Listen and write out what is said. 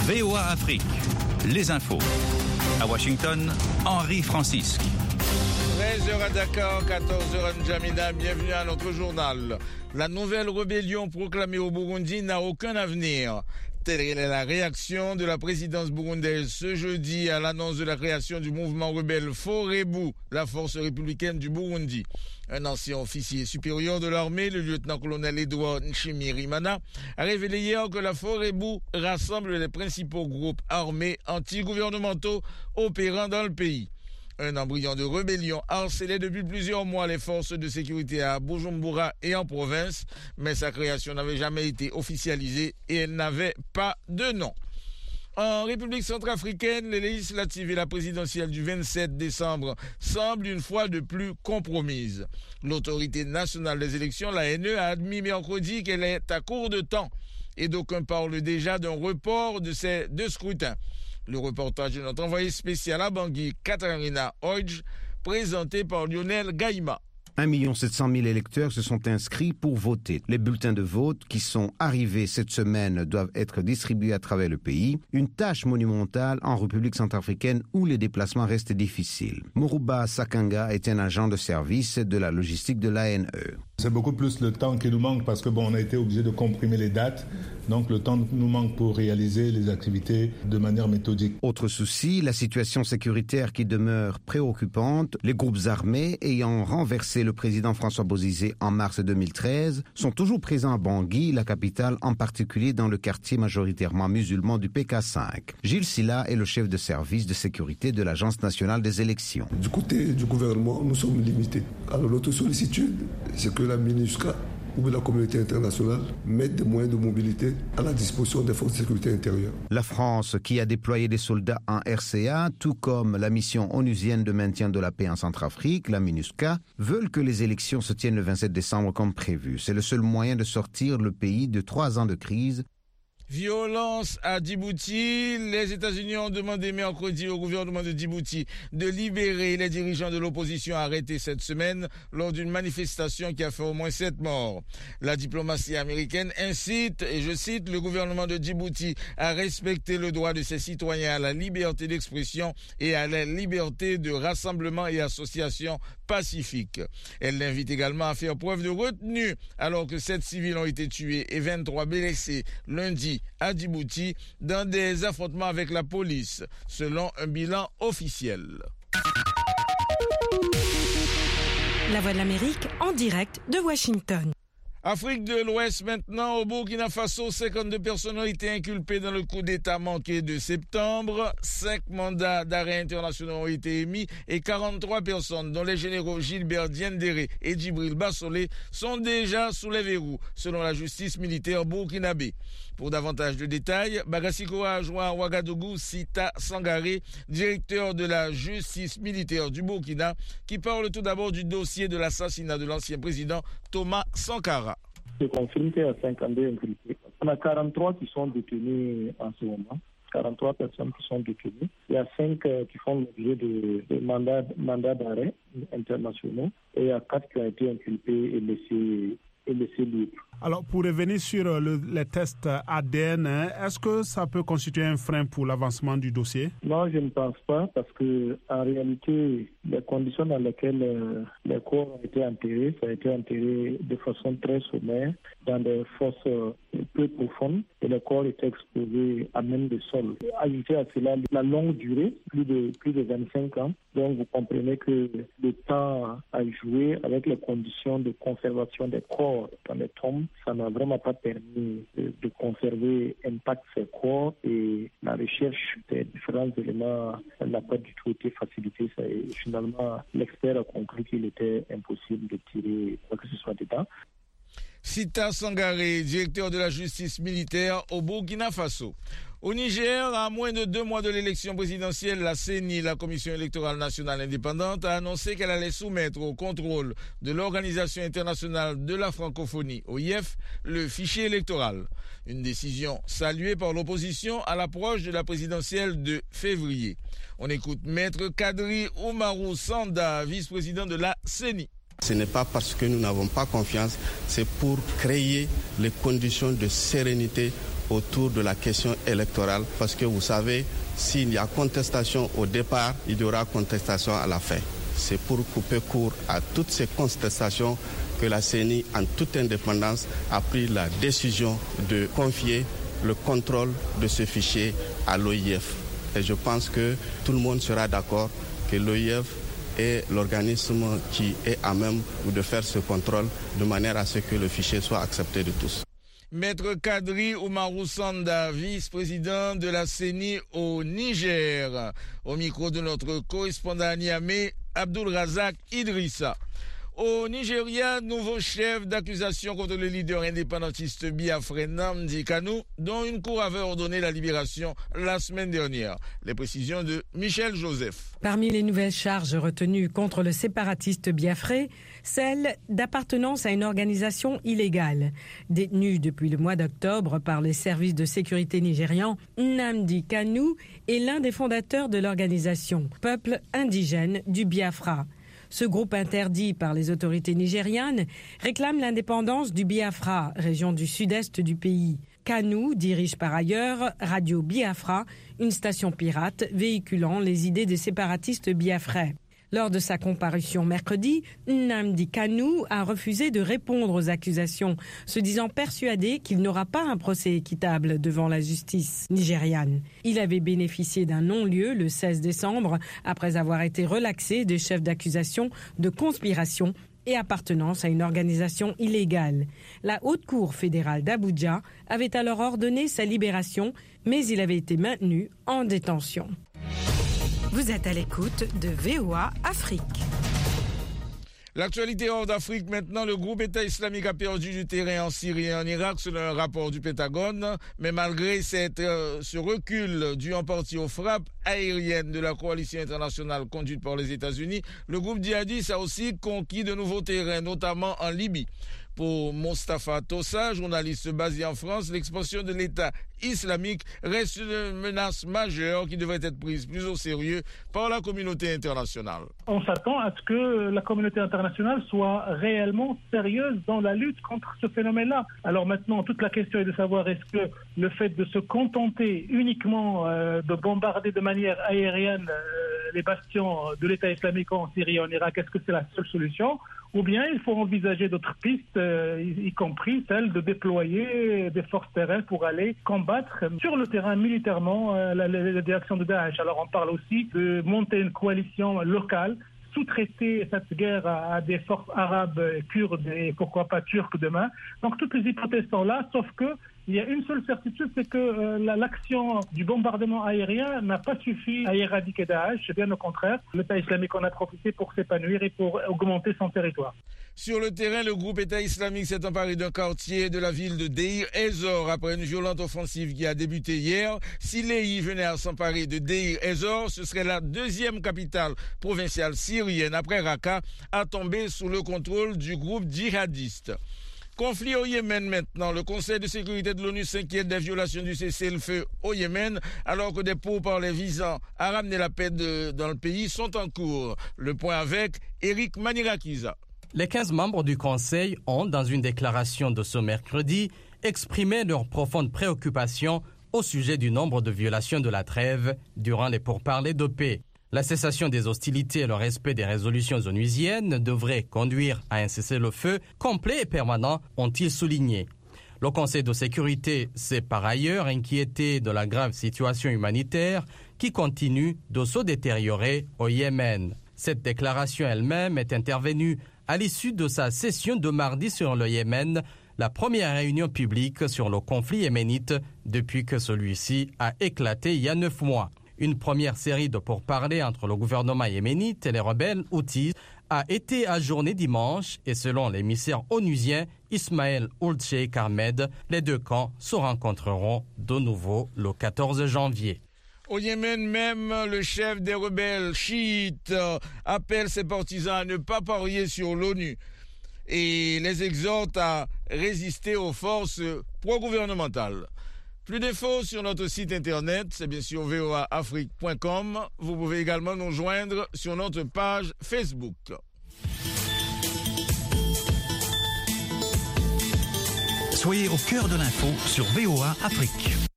VOA Afrique, les infos. À Washington, Henri Francisque. 13h à Dakar, 14h à N'Djamena, bienvenue à notre journal. La nouvelle rébellion proclamée au Burundi n'a aucun avenir. Telle est la réaction de la présidence burundaise ce jeudi à l'annonce de la création du mouvement rebelle Forebu, la force républicaine du Burundi. Un ancien officier supérieur de l'armée, le lieutenant-colonel Edouard Nshimirimana, a révélé hier que la Forebu rassemble les principaux groupes armés anti-gouvernementaux opérant dans le pays. Un embryon de rébellion harcelait depuis plusieurs mois les forces de sécurité à Bujumbura et en province, mais sa création n'avait jamais été officialisée et elle n'avait pas de nom. En République centrafricaine, les législatives et la présidentielle du 27 décembre semblent une fois de plus compromises. L'autorité nationale des élections, l'ANE, a admis mercredi qu'elle est à court de temps et d'aucuns parlent déjà d'un report de ces deux scrutins. Le reportage de notre envoyé spécial à Bangui, Katharina Hodge, présenté par Lionel Gaïma. 1 700 000 électeurs se sont inscrits pour voter. Les bulletins de vote qui sont arrivés cette semaine doivent être distribués à travers le pays. Une tâche monumentale en République centrafricaine où les déplacements restent difficiles. Moruba Sakanga est un agent de service de la logistique de l'ANE. C'est beaucoup plus le temps qui nous manque parce que on a été obligé de comprimer les dates. Donc le temps nous manque pour réaliser les activités de manière méthodique. Autre souci, la situation sécuritaire qui demeure préoccupante. Les groupes armés ayant renversé le président François Bozizé en mars 2013 sont toujours présents à Bangui, la capitale, en particulier dans le quartier majoritairement musulman du PK5. Gilles Silla est le chef de service de sécurité de l'Agence nationale des élections. Du côté du gouvernement, nous sommes limités. Alors notre sollicitude, c'est que la MINUSCA ou la communauté internationale mettent des moyens de mobilité à la disposition des forces de sécurité intérieure. La France, qui a déployé des soldats en RCA, tout comme la mission onusienne de maintien de la paix en Centrafrique, la MINUSCA, veulent que les élections se tiennent le 27 décembre comme prévu. C'est le seul moyen de sortir le pays de 3 ans de crise. Violence à Djibouti. Les États-Unis ont demandé mercredi au gouvernement de Djibouti de libérer les dirigeants de l'opposition arrêtés cette semaine lors d'une manifestation qui a fait au moins 7 morts. La diplomatie américaine incite, et je cite, le gouvernement de Djibouti à respecter le droit de ses citoyens à la liberté d'expression et à la liberté de rassemblement et association pacifique. Elle l'invite également à faire preuve de retenue alors que 7 civils ont été tués et 23 blessés lundi à Djibouti dans des affrontements avec la police, selon un bilan officiel. La Voix de l'Amérique en direct de Washington. Afrique de l'Ouest maintenant, au Burkina Faso, 52 personnes ont été inculpées dans le coup d'État manqué de septembre. 5 mandats d'arrêt internationaux ont été émis et 43 personnes, dont les généraux Gilbert Diendéré et Djibril Bassolé, sont déjà sous les verrous, selon la justice militaire burkinabé. Pour davantage de détails, Bagassiko a joint à Ouagadougou Sita Sangaré, directeur de la justice militaire du Burkina, qui parle tout d'abord du dossier de l'assassinat de l'ancien président Thomas Sankara. C'est confirmé qu'il y a 52 inculpés. On a 43 qui sont détenus en ce moment. 43 personnes qui sont détenues. Il y a 5 qui font l'objet de mandats d'arrêt internationaux et il y a 4 qui ont été inculpés et laissés libres. Alors, pour revenir sur les tests ADN, est-ce que ça peut constituer un frein pour l'avancement du dossier? Non, je ne pense pas, parce que en réalité, les conditions dans lesquelles les corps ont été enterrés, ça a été enterré de façon très sommaire, dans des fosses peu profondes, et le corps était exposé à même le sol. Ajouter à cela la longue durée, plus de 25 ans, donc vous comprenez que le temps a joué avec les conditions de conservation des corps dans les tombes. Ça n'a vraiment pas permis de conserver intact ces corps et la recherche des différents éléments n'a pas du tout été facilitée. Et finalement, l'expert a conclu qu'il était impossible de tirer quoi que ce soit dedans. Sita Sangaré, directeur de la justice militaire au Burkina Faso. Au Niger, à moins de 2 mois de l'élection présidentielle, la CENI, la Commission électorale nationale indépendante, a annoncé qu'elle allait soumettre au contrôle de l'Organisation internationale de la francophonie, OIF, le fichier électoral. Une décision saluée par l'opposition à l'approche de la présidentielle de février. On écoute Maître Kadri Oumarou Sanda, vice-président de la CENI. Ce n'est pas parce que nous n'avons pas confiance, c'est pour créer les conditions de sérénité autour de la question électorale, parce que vous savez, s'il y a contestation au départ, il y aura contestation à la fin. C'est pour couper court à toutes ces contestations que la CENI, en toute indépendance, a pris la décision de confier le contrôle de ce fichier à l'OIF. Et je pense que tout le monde sera d'accord que l'OIF est l'organisme qui est à même de faire ce contrôle de manière à ce que le fichier soit accepté de tous. Maître Kadri Oumarou Sanda, vice-président de la CENI au Niger, au micro de notre correspondant à Niamey, Abdul Razak Idrissa. Au Nigeria, nouveau chef d'accusation contre le leader indépendantiste biafrais Nnamdi Kanu, dont une cour avait ordonné la libération la semaine dernière. Les précisions de Michel Joseph. Parmi les nouvelles charges retenues contre le séparatiste biafrais, celle d'appartenance à une organisation illégale. Détenu depuis le mois d'octobre par les services de sécurité nigérians, Nnamdi Kanu est l'un des fondateurs de l'organisation Peuple indigène du Biafra. Ce groupe interdit par les autorités nigérianes réclame l'indépendance du Biafra, région du sud-est du pays. Kanu dirige par ailleurs Radio Biafra, une station pirate véhiculant les idées des séparatistes biafrais. Lors de sa comparution mercredi, Nnamdi Kanu a refusé de répondre aux accusations, se disant persuadé qu'il n'aura pas un procès équitable devant la justice nigériane. Il avait bénéficié d'un non-lieu le 16 décembre après avoir été relaxé des chefs d'accusation de conspiration et appartenance à une organisation illégale. La Haute Cour fédérale d'Abuja avait alors ordonné sa libération, mais il avait été maintenu en détention. Vous êtes à l'écoute de VOA Afrique. L'actualité hors d'Afrique maintenant, le groupe État islamique a perdu du terrain en Syrie et en Irak selon un rapport du Pentagone. Mais malgré ce recul dû en partie aux frappes aériennes de la coalition internationale conduite par les États-Unis, le groupe djihadiste a aussi conquis de nouveaux terrains, notamment en Libye. Pour Mostafa Tossa, journaliste basé en France, l'expansion de l'État islamique reste une menace majeure qui devrait être prise plus au sérieux par la communauté internationale. On s'attend à ce que la communauté internationale soit réellement sérieuse dans la lutte contre ce phénomène-là. Alors maintenant, toute la question est de savoir est-ce que le fait de se contenter uniquement de bombarder de manière aérienne les bastions de l'État islamique en Syrie et en Irak, est-ce que c'est la seule solution ? Ou bien il faut envisager d'autres pistes, y compris celle de déployer des forces terrestres pour aller combattre sur le terrain militairement les directions de Daesh. Alors on parle aussi de monter une coalition locale, sous-traiter cette guerre à des forces arabes, kurdes et pourquoi pas turques demain. Donc toutes les hypothèses sont là, sauf que il y a une seule certitude, c'est que l'action du bombardement aérien n'a pas suffi à éradiquer Daesh. Bien au contraire, l'État islamique en a profité pour s'épanouir et pour augmenter son territoire. Sur le terrain, le groupe État islamique s'est emparé d'un quartier de la ville de Deir ez-Zor après une violente offensive qui a débuté hier. Si l'EI venait à s'emparer de Deir ez-Zor, ce serait la deuxième capitale provinciale syrienne après Raqqa à tomber sous le contrôle du groupe djihadiste. Conflit au Yémen maintenant. Le Conseil de sécurité de l'ONU s'inquiète des violations du cessez-le-feu au Yémen alors que des pourparlers visant à ramener la paix dans le pays sont en cours. Le point avec Eric Manirakiza. Les 15 membres du Conseil ont, dans une déclaration de ce mercredi, exprimé leur profonde préoccupation au sujet du nombre de violations de la trêve durant les pourparlers de paix. La cessation des hostilités et le respect des résolutions onusiennes devraient conduire à un cessez-le-feu complet et permanent, ont-ils souligné. Le Conseil de sécurité s'est par ailleurs inquiété de la grave situation humanitaire qui continue de se détériorer au Yémen. Cette déclaration elle-même est intervenue à l'issue de sa session de mardi sur le Yémen, la première réunion publique sur le conflit yéménite depuis que celui-ci a éclaté il y a 9 mois. Une première série de pourparlers entre le gouvernement yéménite et les rebelles houthis a été ajournée dimanche et selon l'émissaire onusien Ismaël Ould Cheikh Ahmed, les deux camps se rencontreront de nouveau le 14 janvier. Au Yémen même, le chef des rebelles chiites appelle ses partisans à ne pas parier sur l'ONU et les exhorte à résister aux forces pro-gouvernementales. Plus d'infos sur notre site internet, c'est bien sûr voaafrique.com. Vous pouvez également nous joindre sur notre page Facebook. Soyez au cœur de l'info sur VOA Afrique.